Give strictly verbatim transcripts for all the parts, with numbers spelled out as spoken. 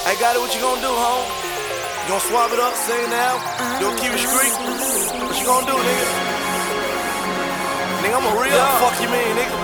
I got it, what you gonna do, home? You gonna swap it up, sing now? You gonna keep it street? What you gonna do, nigga? Nigga, I'm a real yeah. Fuck you mean, nigga?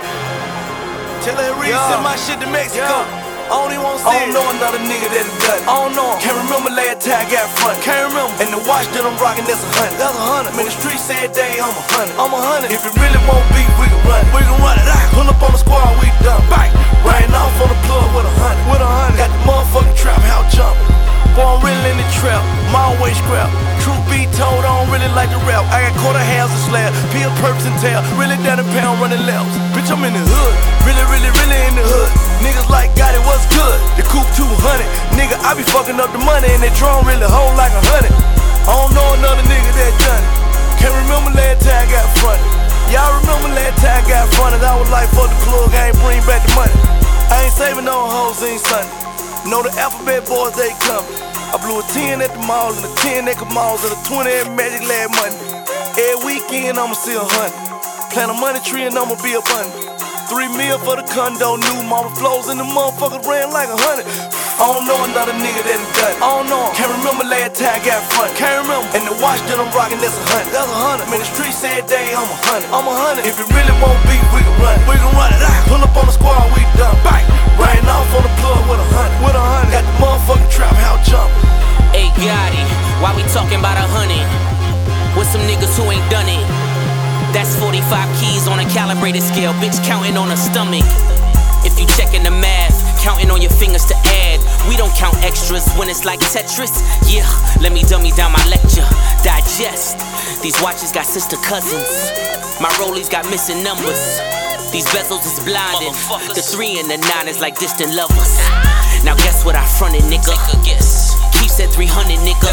Tell that Reed yeah. send my shit to Mexico. Yeah. I don't even wanna see I don't it. know another nigga that done it. I don't know him. Can't remember last time I got front. Can't remember. And the watch that I'm rocking, that's a hundred. That's a hundred. Man, the street said, dang, I'm a hundred. I'm a hundred. If it really won't be, we can run it. We can run it out. Pull up on the squad, we done. Bang. Riding off on the plug with a hundred. With a hundred. Got the motherfucking trap house jumping. Boy, I'm really in the trap. My way scrap. Truth be told, I don't really like the rap. I got quarter halves and slab. Peel, perps and tail. Really down in pound running laps. Bitch, I'm in the hood. Really, really, really in the hood. Niggas like got it, what's good? The coupe two hundred. Nigga, I be fucking up the money and that drum really hold like a hundred. I don't know another nigga that done it. Can't remember last time I got fronted. Y'all remember last time I got fronted? I was like, fuck the plug, I ain't bring back the money. I ain't saving no hoes, ain't Sunday. Know the alphabet boys, they coming. I blew a ten at the malls and a ten at the malls and a twenty at Magic Lab Monday. Every weekend I'ma see a hundred. Plant a money tree and I'ma be abundant. Three mil for the condo, new mama flows and the motherfuckers ran like a hundred. I don't know another nigga that done it. I don't know him. Can't remember last time I got front. Can't remember. And the watch that I'm rocking, that's a hundred. That's a hundred. Man, the street said, dang, I'm a hundred. I'm a hundred. If it really won't be, we can run it. We can run it out. Pull up on the squad, we done. Bang. Riding off on the plug with a hundred. With a hundred. Got the motherfucking trap house jumping. Hey, Gotti, why we talking about a hundred? With some niggas who ain't done it. That's forty-five keys on a calibrated scale, bitch counting on her stomach. If you checking the math, counting on your fingers to add. We don't count extras when it's like Tetris. Yeah, let me dummy down my lecture. Digest. These watches got sister cousins. My rollies got missing numbers. These bezels is blinded. The three and the nine is like distant lovers. Now guess what I fronted, nigga? Guess. Keeps at three hundred, nigga.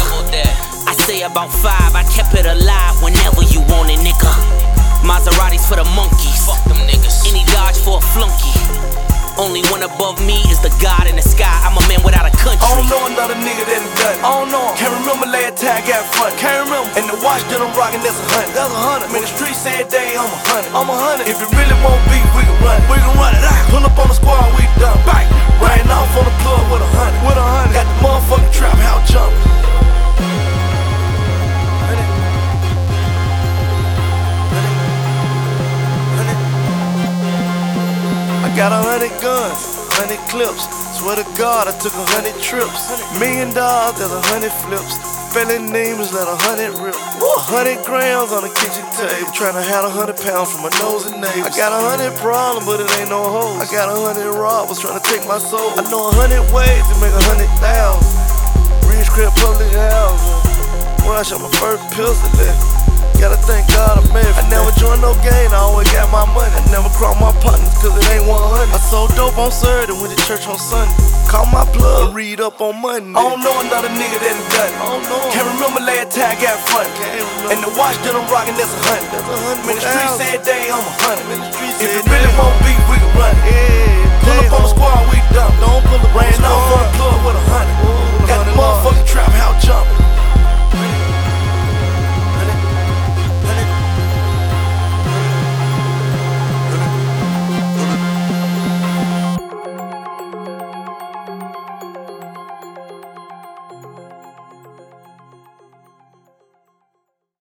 I say about five, I kept it alive whenever you want it, nigga. Maseratis for the monkeys. Fuck them niggas. Any Dodge for a flunky. Only one above me is the God in the sky. I'm a man without a country. I don't know another nigga that done it. I don't know him. Can't remember last time I got front. Can't remember. And the watch that I'm rocking, that's a hundred. That's a hundred. Man, the street said, dang, I'm a hundred. I'm a hundred. If it really won't be, we can run it. We can run it out. Pull up on the squad, we done. Bang. Riding off on the plug with a hundred. With a hundred. Got the motherfucking trap house jumping. Got a hundred guns, hundred clips. Swear to God, I took a hundred trips. Million dollars, there's a hundred flips. Felon names, let a hundred rip. A hundred grams on the kitchen table. Tryna have a hundred pounds from my nose and navel. I got a hundred problems, but it ain't no hoes. I got a hundred robbers tryna take my soul. I know a hundred ways to make a hundred thousand. Reach crib public housing. When I shot my first pistol there. Gotta thank God I made it. I never joined no game, I always got my money. I never crossed my partners, cause it ain't one hundred. I sold dope on Saturday and went to church on Sunday. Call my plug, read up on Monday. I don't know another nigga that done it. I don't know. Can't remember last time I got front. And the watch that I'm rocking, that's a hundred. That's a hundred. Man, the street said, dang, I'm a hundred. If it really won't be, we can run it. Yeah.